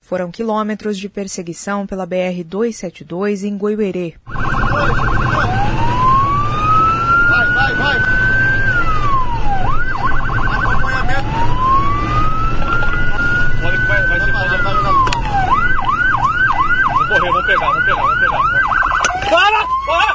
Foram quilômetros de perseguição pela BR-272 em Goiuerê. Vai! Acompanhamento. Olha que vai ser foda. Vamos pegar. Para!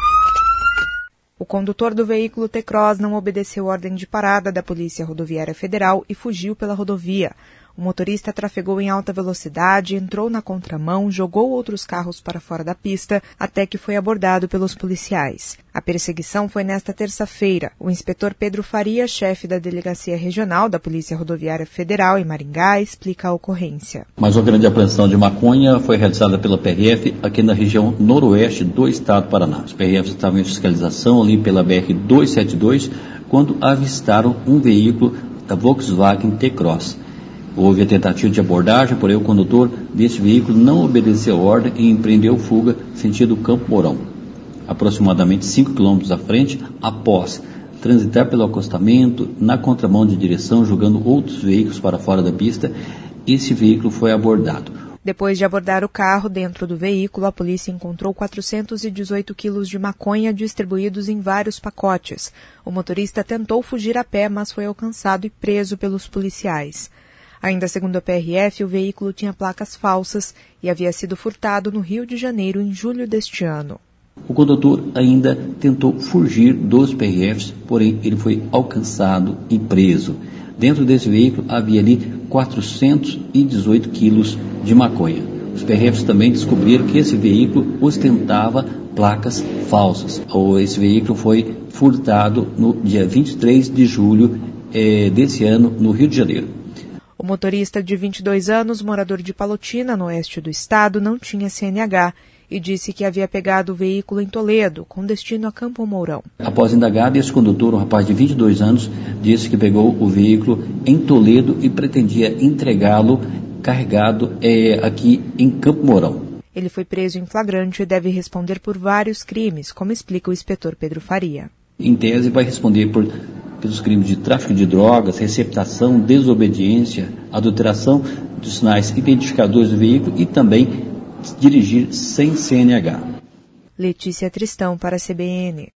O condutor do veículo T-Cross não obedeceu ordem de parada da Polícia Rodoviária Federal e fugiu pela rodovia. O motorista trafegou em alta velocidade, entrou na contramão, jogou outros carros para fora da pista, até que foi abordado pelos policiais. A perseguição foi nesta terça-feira. O inspetor Pedro Faria, chefe da Delegacia Regional da Polícia Rodoviária Federal em Maringá, explica a ocorrência. Mais uma grande apreensão de maconha foi realizada pela PRF aqui na região noroeste do estado do Paraná. Os PRFs estavam em fiscalização ali pela BR-272 quando avistaram um veículo da Volkswagen T-Cross. Houve a tentativa de abordagem, porém o condutor desse veículo não obedeceu a ordem e empreendeu fuga sentido Campo Mourão. Aproximadamente 5 quilômetros à frente, após transitar pelo acostamento, na contramão de direção, jogando outros veículos para fora da pista, esse veículo foi abordado. Depois de abordar o carro, dentro do veículo, a polícia encontrou 418 quilos de maconha distribuídos em vários pacotes. O motorista tentou fugir a pé, mas foi alcançado e preso pelos policiais. Ainda segundo a PRF, o veículo tinha placas falsas e havia sido furtado no Rio de Janeiro em julho deste ano. O condutor ainda tentou fugir dos PRFs, porém ele foi alcançado e preso. Dentro desse veículo havia ali 418 quilos de maconha. Os PRFs também descobriram que esse veículo ostentava placas falsas. Esse veículo foi furtado no dia 23 de julho desse ano no Rio de Janeiro. O motorista de 22 anos, morador de Palotina, no oeste do estado, não tinha CNH e disse que havia pegado o veículo em Toledo, com destino a Campo Mourão. Após indagado, esse condutor, um rapaz de 22 anos, disse que pegou o veículo em Toledo e pretendia entregá-lo carregado aqui em Campo Mourão. Ele foi preso em flagrante e deve responder por vários crimes, como explica o inspetor Pedro Faria. Em tese, vai responder pelos crimes de tráfico de drogas, receptação, desobediência, adulteração dos sinais identificadores do veículo e também dirigir sem CNH. Letícia Tristão para a CBN.